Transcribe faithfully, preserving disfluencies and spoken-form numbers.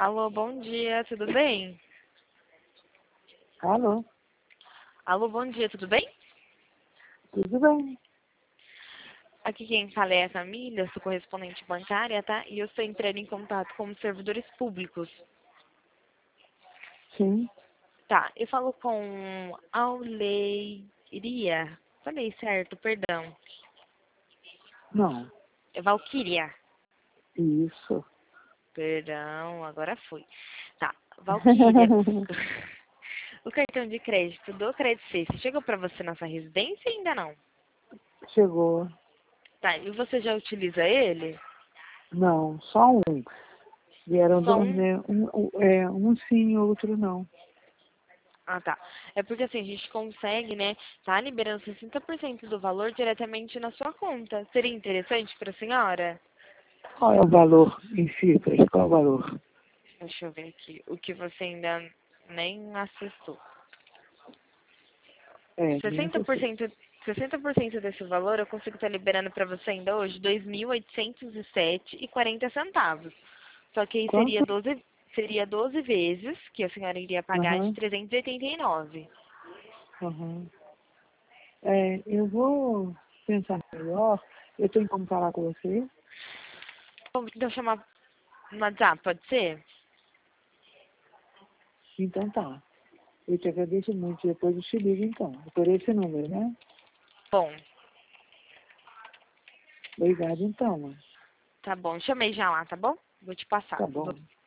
Alô, bom dia, tudo bem? Alô, Alô, bom dia, tudo bem? tudo bem? Aqui quem fala é a Camila, sou correspondente bancária, tá? E eu estou entrando em contato com os servidores públicos. Sim, Tá, eu falo com Auleiria. Falei certo, perdão. não, É Valquíria. isso. Perdão, agora foi. Tá, Valquíria. O cartão de crédito do Credit Suisse chegou para você na sua residência ou ainda não? Chegou. Tá, e você já utiliza ele? Não, só um. Vieram Só dois, um? né? Um, um- é, um sim, outro não. Ah, tá. É porque assim, a gente consegue, né, tá liberando sessenta por cento do valor diretamente na sua conta. Seria interessante para a senhora? Qual é o valor em cifras? Qual é o valor? Deixa eu ver aqui. O que você ainda nem acessou. É, nem sessenta por acessei. cento, sessenta por cento desse valor eu consigo estar liberando para você ainda hoje dois mil oitocentos e sete e quarenta centavos. Só que aí seria Quanto? doze seria doze vezes que a senhora iria pagar de Aham, trezentos e oitenta e nove. aham. É, eu vou pensar melhor. Eu tenho como falar com você? Vamos então chamar no WhatsApp, pode ser? Então tá. Eu te agradeço muito. Depois eu te ligo então. Por esse número, né? Bom, Obrigado então, mãe. tá bom. Chamei já lá, tá bom? Vou te passar. Tá Vou bom.